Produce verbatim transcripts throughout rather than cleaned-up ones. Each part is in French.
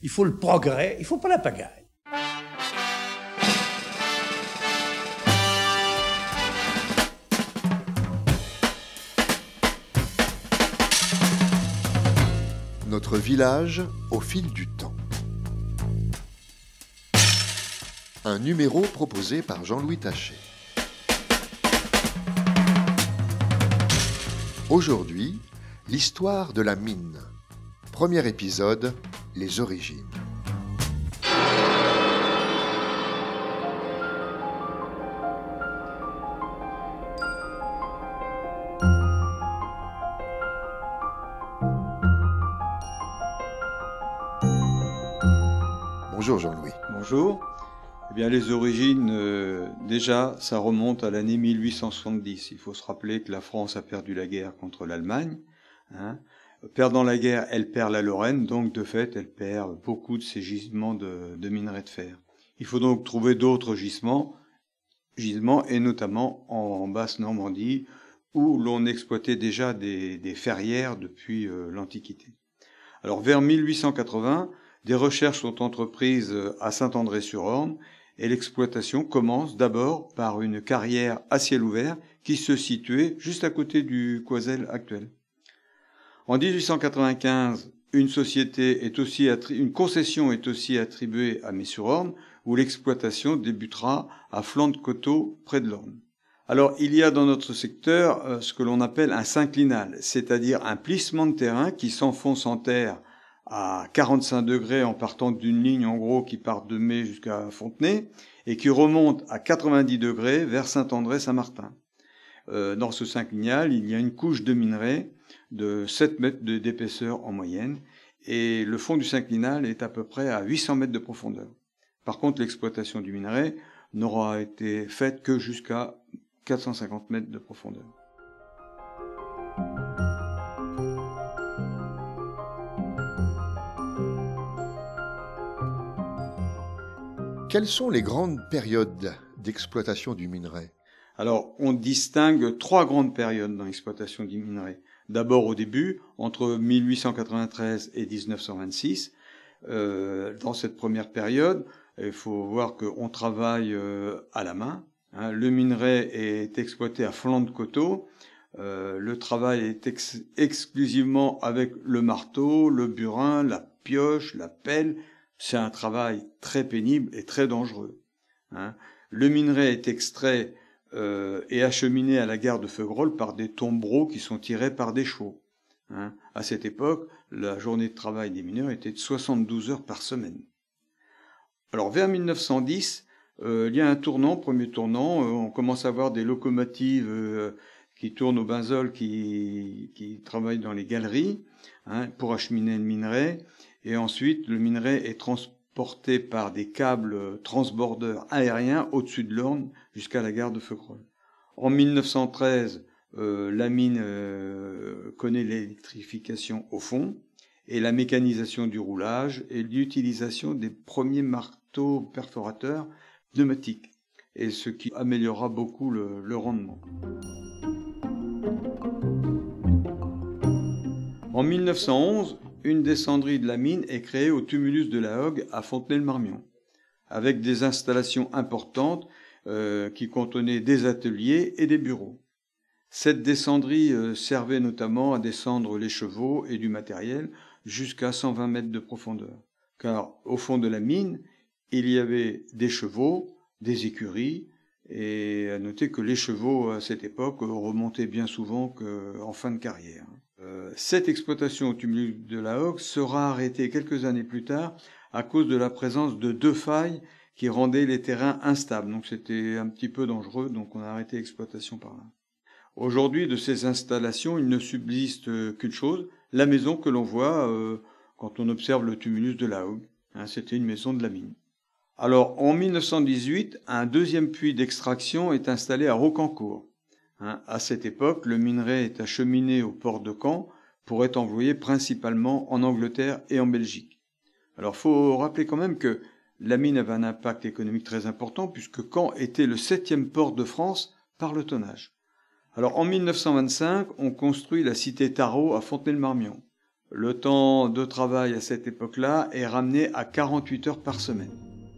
Il faut le progrès, il ne faut pas la pagaille. Notre village au fil du temps. Un numéro proposé par Jean-Louis Taché. Aujourd'hui, l'histoire de la mine. Premier épisode, les origines. Bonjour Jean-Louis. Bonjour. Eh bien, les origines, euh, déjà, ça remonte à l'année mille huit cent soixante-dix. Il faut se rappeler que la France a perdu la guerre contre l'Allemagne. Hein. Perdant la guerre, elle perd la Lorraine, donc de fait, elle perd beaucoup de ses gisements de, de minerais de fer. Il faut donc trouver d'autres gisements, gisements et notamment en, en Basse-Normandie, où l'on exploitait déjà des, des ferrières depuis euh, l'Antiquité. Alors, vers mille huit cent quatre-vingts, des recherches sont entreprises à Saint-André-sur-Orne et l'exploitation commence d'abord par une carrière à ciel ouvert qui se situait juste à côté du Coisel actuel. En dix-huit cent quatre-vingt-quinze, une société est aussi attri- une concession est aussi attribuée à Mets-sur-Orne où l'exploitation débutera à flanc de coteau près de l'Orne. Alors, il y a dans notre secteur euh, ce que l'on appelle un synclinal, c'est-à-dire un plissement de terrain qui s'enfonce en terre à quarante-cinq degrés en partant d'une ligne en gros qui part de Metz jusqu'à Fontenay et qui remonte à quatre-vingt-dix degrés vers Saint-André-Saint-Martin. Euh, dans ce synclinal, il y a une couche de minerai de sept mètres d'épaisseur en moyenne et le fond du synclinal est à peu près à huit cents mètres de profondeur. Par contre, l'exploitation du minerai n'aura été faite que jusqu'à quatre cent cinquante mètres de profondeur. Quelles sont les grandes périodes d'exploitation du minerai ? Alors, on distingue trois grandes périodes dans l'exploitation du minerai. D'abord, au début, entre mille huit cent quatre-vingt-treize et dix-neuf cent vingt-six. Euh, dans cette première période, il faut voir qu'on travaille euh, à la main. Hein. Le minerai est exploité à flanc de coteau. Euh, le travail est ex- exclusivement avec le marteau, le burin, la pioche, la pelle. C'est un travail très pénible et très dangereux. Hein. Le minerai est extrait euh, et acheminé à la gare de Feugerolles par des tombereaux qui sont tirés par des chevaux. Hein. À cette époque, la journée de travail des mineurs était de soixante-douze heures par semaine. Alors vers mille neuf cent dix, euh, il y a un tournant, premier tournant, euh, on commence à voir des locomotives euh, qui tournent au benzol, qui, qui travaillent dans les galeries hein, pour acheminer le minerai. Et ensuite, le minerai est transporté par des câbles transbordeurs aériens au-dessus de l'Orne jusqu'à la gare de Feugerolles. En mille neuf cent treize, euh, la mine euh, connaît l'électrification au fond et la mécanisation du roulage et l'utilisation des premiers marteaux perforateurs pneumatiques, et ce qui améliorera beaucoup le, le rendement. En mille neuf cent onze, une descendrie de la mine est créée au tumulus de la Hogue à Fontenay-le-Marmion, avec des installations importantes euh, qui contenaient des ateliers et des bureaux. Cette descendrie euh, servait notamment à descendre les chevaux et du matériel jusqu'à cent vingt mètres de profondeur. Car au fond de la mine, il y avait des chevaux, des écuries, et à noter que les chevaux à cette époque remontaient bien souvent qu'en fin de carrière. Euh, cette exploitation au tumulus de la Hogue sera arrêtée quelques années plus tard à cause de la présence de deux failles qui rendaient les terrains instables. Donc c'était un petit peu dangereux, donc on a arrêté l'exploitation par là. Aujourd'hui, de ces installations, il ne subsiste qu'une chose, la maison que l'on voit euh, quand on observe le tumulus de la Hogue. Hein, c'était une maison de la mine. Alors, en mille neuf cent dix-huit, un deuxième puits d'extraction est installé à Rocancourt. Hein, à cette époque, le minerai est acheminé au port de Caen pour être envoyé principalement en Angleterre et en Belgique. Alors, faut rappeler quand même que la mine avait un impact économique très important puisque Caen était le septième port de France par le tonnage. Alors, en mille neuf cent vingt-cinq, on construit la cité Tarot à Fontenay-le-Marmion. Le temps de travail à cette époque-là est ramené à quarante-huit heures par semaine.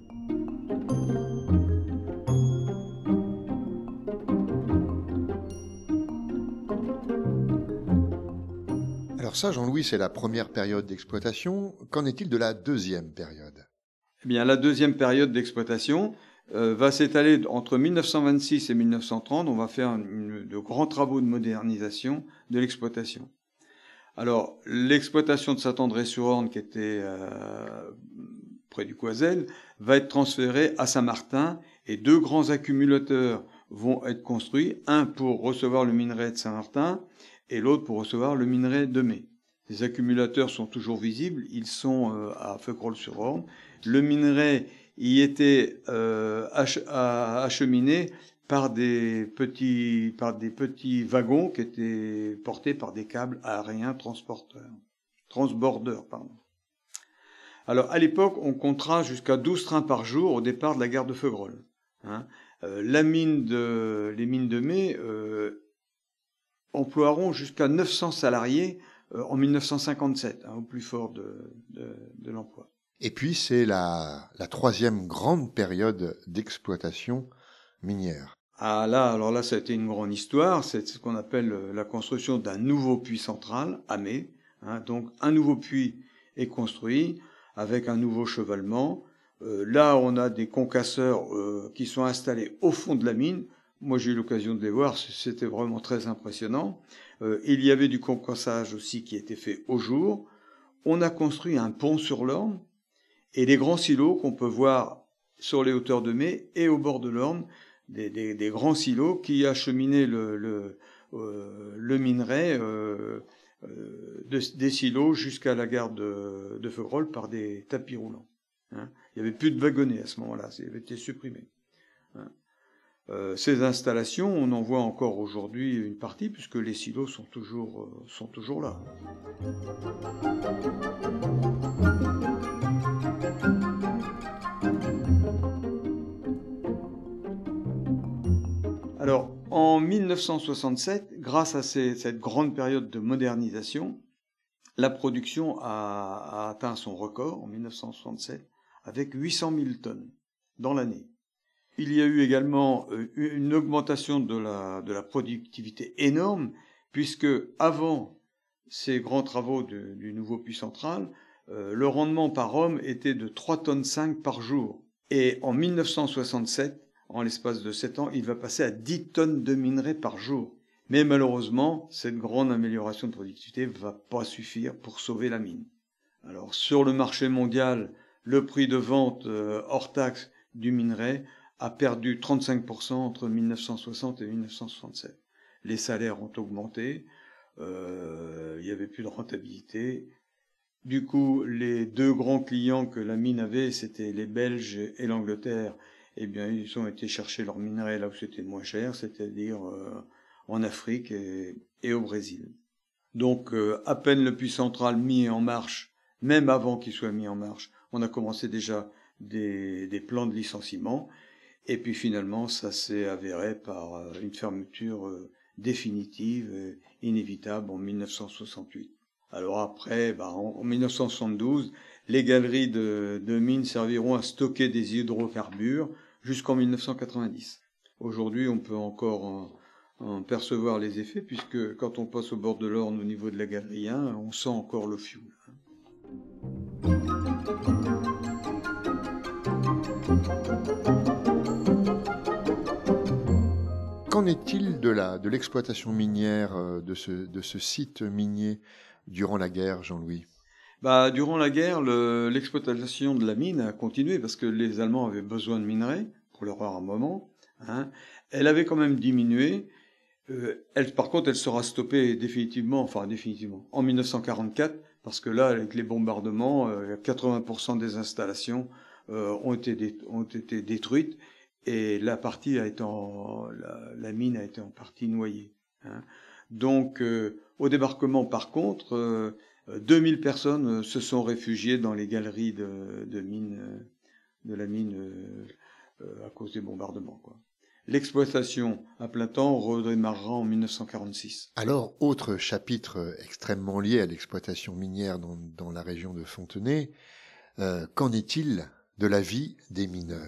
Alors ça, Jean-Louis, c'est la première période d'exploitation. Qu'en est-il de la deuxième période ? Eh bien, la deuxième période d'exploitation euh, va s'étaler entre mille neuf cent vingt-six et mille neuf cent trente. On va faire une, de grands travaux de modernisation de l'exploitation. Alors, l'exploitation de Saint-André-sur-Orne, qui était euh, près du Coisel, va être transférée à Saint-Martin et deux grands accumulateurs vont être construits, un pour recevoir le minerai de Saint-Martin et l'autre pour recevoir le minerai de Mai. Les accumulateurs sont toujours visibles, ils sont euh, à Feugerolles-sur-Orne. Le minerai y était euh, ach- acheminé par des petits, par des petits wagons qui étaient portés par des câbles aériens transporteurs, transbordeurs, pardon. Alors, à l'époque, on comptera jusqu'à douze trains par jour au départ de la gare de Feugerolles. Hein. Euh, la mine de, les mines de Mai euh, emploieront jusqu'à neuf cents salariés euh, en mille neuf cent cinquante-sept, hein, au plus fort de, de, de l'emploi. Et puis, c'est la, la troisième grande période d'exploitation minière. Ah là, alors là, ça a été une grande histoire. C'est ce qu'on appelle la construction d'un nouveau puits central à Mai. Hein, donc, un nouveau puits est construit avec un nouveau chevalement. Euh, là, on a des concasseurs euh, qui sont installés au fond de la mine. Moi, j'ai eu l'occasion de les voir. C'était vraiment très impressionnant. Euh, il y avait du concassage aussi qui était fait au jour. On a construit un pont sur l'Orne et les grands silos qu'on peut voir sur les hauteurs de Mai et au bord de l'Orne. Des, des, des grands silos qui acheminaient le, le, euh, le minerai euh, euh, de, des silos jusqu'à la gare de, de Feugerolles par des tapis roulants. Hein. Il n'y avait plus de wagonnets à ce moment-là, ça avait été supprimé. Hein. Euh, ces installations, on en voit encore aujourd'hui une partie puisque les silos sont toujours, euh, sont toujours là. Alors, en mille neuf cent soixante-sept, grâce à ces, cette grande période de modernisation, la production a, a atteint son record en mille neuf cent soixante-sept avec huit cent mille tonnes dans l'année. Il y a eu également une augmentation de la, de la productivité énorme, puisque avant ces grands travaux de, du nouveau puits central, euh, le rendement par homme était de trois tonnes cinq par jour. Et en mille neuf cent soixante-sept, en l'espace de sept ans, il va passer à dix tonnes de minerai par jour. Mais malheureusement, cette grande amélioration de productivité ne va pas suffire pour sauver la mine. Alors, sur le marché mondial, le prix de vente euh, hors taxe du minerai a perdu trente-cinq pour cent entre mille neuf cent soixante et mille neuf cent soixante-sept. Les salaires ont augmenté, euh, il n'y avait plus de rentabilité. Du coup, les deux grands clients que la mine avait, c'était les Belges et l'Angleterre. Eh bien, ils ont été chercher leur minerai là où c'était moins cher, c'est-à-dire euh, en Afrique et, et au Brésil. Donc, euh, à peine le puits central mis en marche, même avant qu'il soit mis en marche, on a commencé déjà des, des plans de licenciement. Et puis finalement, ça s'est avéré par euh, une fermeture euh, définitive, et inévitable en mille neuf cent soixante-huit. Alors après, bah, en, en mille neuf cent soixante-douze, les galeries de, de mines serviront à stocker des hydrocarbures jusqu'en mille neuf cent quatre-vingt-dix. Aujourd'hui, on peut encore en, en percevoir les effets, puisque quand on passe au bord de l'Orne au niveau de la galerie un, on sent encore le fioul. Qu'en est-il de la, de l'exploitation minière de ce, de ce site minier durant la guerre, Jean-Louis ? Bah, durant la guerre, le, l'exploitation de la mine a continué parce que les Allemands avaient besoin de minerais pour leur armement. Hein. Elle avait quand même diminué. Euh, elle, par contre, elle sera stoppée définitivement, enfin définitivement, en mille neuf cent quarante-quatre, parce que là, avec les bombardements, euh, quatre-vingts pour cent des installations euh, ont été dé- ont été détruites et la partie a été en, la, la mine a été en partie noyée. Hein. Donc, euh, au débarquement, par contre. Euh, deux mille personnes se sont réfugiées dans les galeries de, de mines, de la mine euh, à cause des bombardements, quoi. L'exploitation à plein temps redémarrera en mille neuf cent quarante-six. Alors, autre chapitre extrêmement lié à l'exploitation minière dans, dans la région de Fontenay, euh, qu'en est-il de la vie des mineurs ?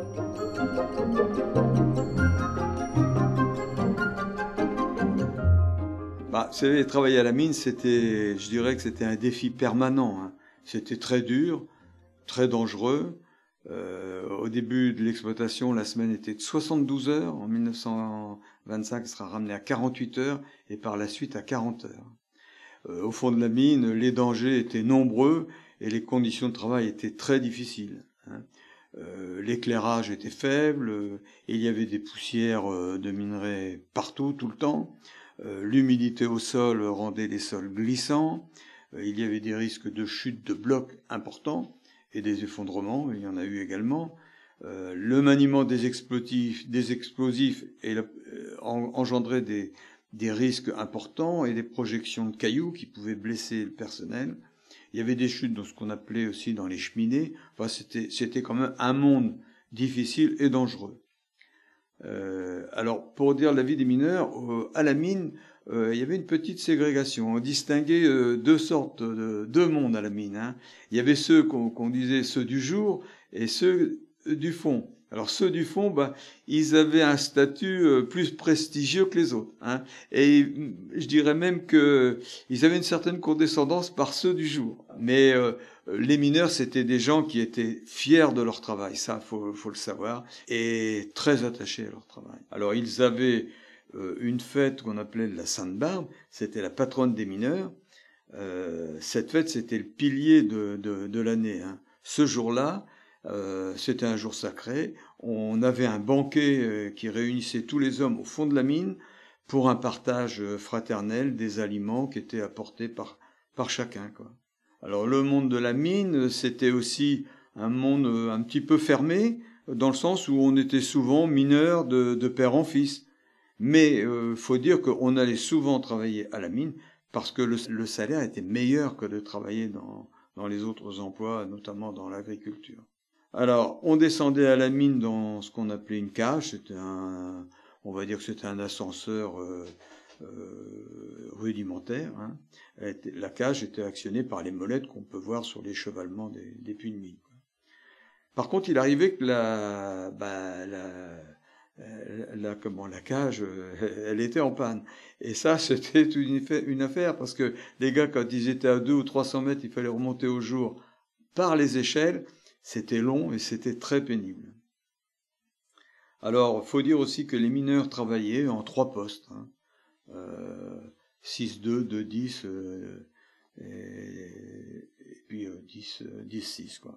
Bah, vous savez, travailler à la mine, c'était, je dirais que c'était un défi permanent, hein. C'était très dur, très dangereux. Euh, au début de l'exploitation, la semaine était de soixante-douze heures. En mille neuf cent vingt-cinq, elle sera ramenée à quarante-huit heures et par la suite à quarante heures. Euh, au fond de la mine, les dangers étaient nombreux et les conditions de travail étaient très difficiles, hein. Euh, l'éclairage était faible, euh, et il y avait des poussières euh, de minerais partout, tout le temps. Euh, l'humidité au sol rendait les sols glissants. Euh, il y avait des risques de chute de blocs importants et des effondrements, il y en a eu également. Euh, le maniement des explosifs, des explosifs et la, euh, engendrait des, des risques importants et des projections de cailloux qui pouvaient blesser le personnel. Il y avait des chutes dans ce qu'on appelait aussi dans les cheminées. Enfin, c'était, c'était quand même un monde difficile et dangereux. Euh, alors, pour dire la vie des mineurs, euh, à la mine, euh, il y avait une petite ségrégation. On distinguait euh, deux sortes, de, deux mondes à la mine, hein. Il y avait ceux qu'on, qu'on disait ceux du jour et ceux du fond. Alors ceux du fond, ben, ils avaient un statut euh, plus prestigieux que les autres, hein. Et je dirais même que ils avaient une certaine condescendance par ceux du jour. Mais euh, les mineurs, c'était des gens qui étaient fiers de leur travail, ça, faut, faut le savoir, et très attachés à leur travail. Alors ils avaient euh, une fête qu'on appelait la Sainte-Barbe, c'était la patronne des mineurs. Euh, cette fête, c'était le pilier de, de, de l'année, hein. Ce jour-là, Euh, c'était un jour sacré. On avait un banquet euh, qui réunissait tous les hommes au fond de la mine pour un partage euh, fraternel des aliments qui étaient apportés par, par chacun, quoi. Alors le monde de la mine, c'était aussi un monde euh, un petit peu fermé, dans le sens où on était souvent mineurs de, de père en fils. Mais euh, faut dire qu'on allait souvent travailler à la mine parce que le, le salaire était meilleur que de travailler dans, dans les autres emplois, notamment dans l'agriculture. Alors, on descendait à la mine dans ce qu'on appelait une cage. C'était un, on va dire que c'était un ascenseur euh, euh, rudimentaire, hein. La cage était actionnée par les molettes qu'on peut voir sur les chevalements des, des puits de mine. Par contre, il arrivait que la, bah, la, la, comment, la cage, elle était en panne. Et ça, c'était une, une affaire parce que les gars, quand ils étaient à deux ou trois cents mètres, il fallait remonter au jour par les échelles. C'était long et c'était très pénible. Alors, faut dire aussi que les mineurs travaillaient en trois postes, hein. Euh, six deux, deux dix, euh, et, et puis euh, dix six, quoi.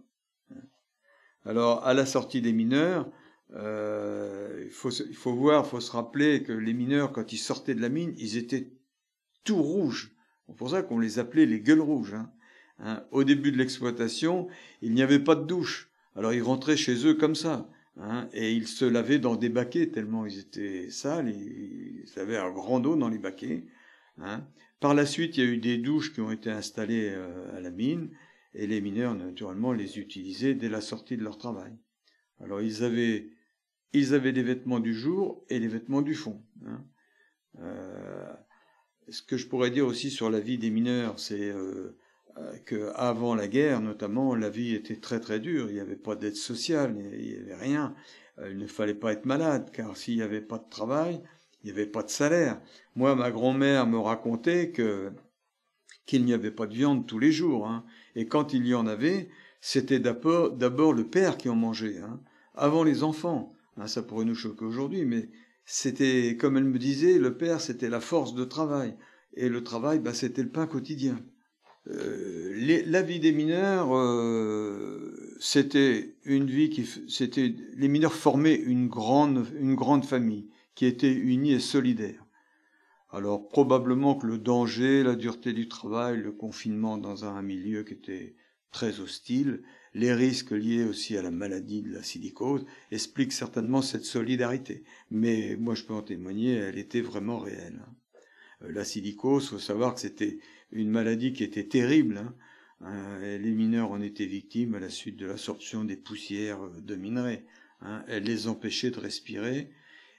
Alors, à la sortie des mineurs, euh, il faut, il faut voir, il faut se rappeler que les mineurs, quand ils sortaient de la mine, ils étaient tout rouges. C'est pour ça qu'on les appelait les gueules rouges, hein. Hein, au début de l'exploitation, il n'y avait pas de douche. Alors ils rentraient chez eux comme ça, hein, et ils se lavaient dans des baquets tellement ils étaient sales. Ils, ils avaient un grand eau dans les baquets, hein. Par la suite, il y a eu des douches qui ont été installées euh, à la mine, et les mineurs, naturellement, les utilisaient dès la sortie de leur travail. Alors ils avaient, ils avaient des vêtements du jour et les vêtements du fond, hein. Euh, ce que je pourrais dire aussi sur la vie des mineurs, c'est euh, qu'avant la guerre, notamment, la vie était très très dure. Il n'y avait pas d'aide sociale, il n'y avait rien. Il ne fallait pas être malade, car s'il n'y avait pas de travail, il n'y avait pas de salaire. Moi, ma grand-mère me racontait que qu'il n'y avait pas de viande tous les jours, hein. Et quand il y en avait, c'était d'abord, d'abord le père qui en mangeait, hein, avant les enfants. Hein, ça pourrait nous choquer aujourd'hui, mais c'était, comme elle me disait, le père, c'était la force de travail. Et le travail, bah, c'était le pain quotidien. Euh, les, la vie des mineurs, euh, c'était une vie qui, c'était, les mineurs formaient une grande, une grande famille qui était unie et solidaire. Alors probablement que le danger, la dureté du travail, le confinement dans un milieu qui était très hostile, les risques liés aussi à la maladie de la silicose expliquent certainement cette solidarité. Mais moi je peux en témoigner, elle était vraiment réelle. La silicose, faut savoir que c'était une maladie qui était terrible, hein. Les mineurs en étaient victimes à la suite de l'absorption des poussières de minerais, hein. Elle les empêchait de respirer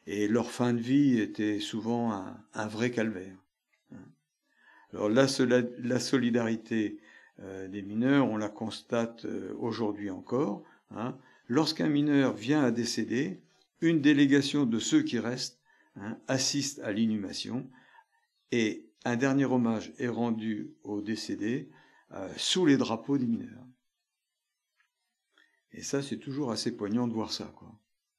et leur fin de vie était souvent un, un vrai calvaire. Alors la, la solidarité euh, des mineurs, on la constate euh, aujourd'hui encore. Hein. Lorsqu'un mineur vient à décéder, une délégation de ceux qui restent hein, assiste à l'inhumation et un dernier hommage est rendu aux décédés euh, sous les drapeaux des mineurs. Et ça, c'est toujours assez poignant de voir ça, quoi.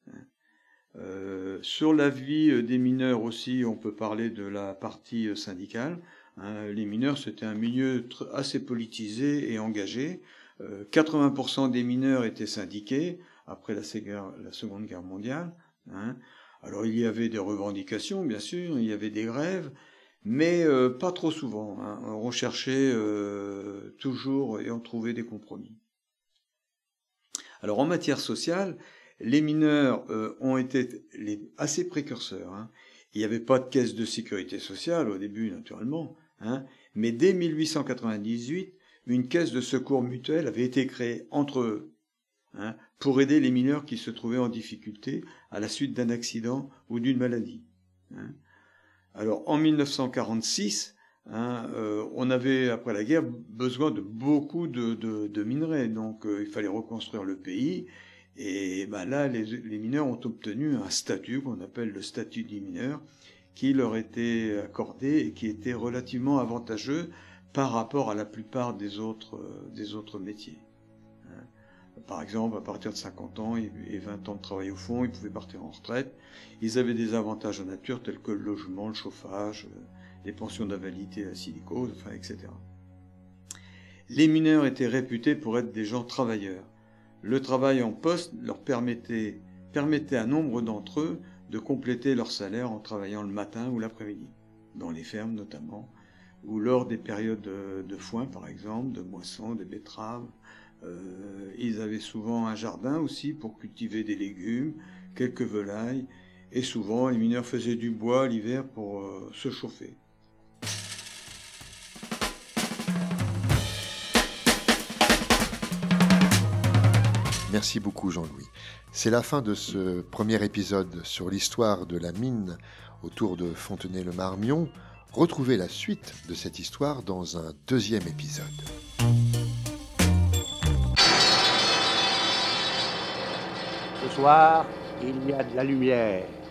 Euh, sur la vie des mineurs aussi, on peut parler de la partie syndicale. Hein, les mineurs, c'était un milieu assez politisé et engagé. Euh, quatre-vingts pour cent des mineurs étaient syndiqués après la, la Seconde Guerre mondiale. Hein. Alors il y avait des revendications, bien sûr, il y avait des grèves, mais euh, pas trop souvent. Hein. On recherchait euh, toujours et on trouvait des compromis. Alors en matière sociale, les mineurs euh, ont été les, assez précurseurs. Hein. Il n'y avait pas de caisse de sécurité sociale au début, naturellement, hein, mais dès mille huit cent quatre-vingt-dix-huit, une caisse de secours mutuel avait été créée entre eux hein, pour aider les mineurs qui se trouvaient en difficulté à la suite d'un accident ou d'une maladie. Hein. Alors en mille neuf cent quarante-six, hein, euh, on avait, après la guerre, besoin de beaucoup de, de, de minerais, donc euh, il fallait reconstruire le pays. Et ben là, les, les mineurs ont obtenu un statut qu'on appelle le statut des mineurs, qui leur était accordé et qui était relativement avantageux par rapport à la plupart des autres, euh, des autres métiers. Hein. Par exemple, à partir de cinquante ans et vingt ans de travail au fond, ils pouvaient partir en retraite. Ils avaient des avantages en nature tels que le logement, le chauffage, euh, les pensions d'invalidité à la silicose, enfin, et cetera. Les mineurs étaient réputés pour être des gens travailleurs. Le travail en poste leur permettait, permettait à nombre d'entre eux de compléter leur salaire en travaillant le matin ou l'après-midi, dans les fermes notamment, ou lors des périodes de, de foin par exemple, de moisson, des betteraves. Euh, ils avaient souvent un jardin aussi pour cultiver des légumes, quelques volailles, et souvent les mineurs faisaient du bois l'hiver pour euh, se chauffer. Merci beaucoup Jean-Louis. C'est la fin de ce premier épisode sur l'histoire de la mine autour de Fontenay-le-Marmion. Retrouvez la suite de cette histoire dans un deuxième épisode. Ce soir, il y a de la lumière.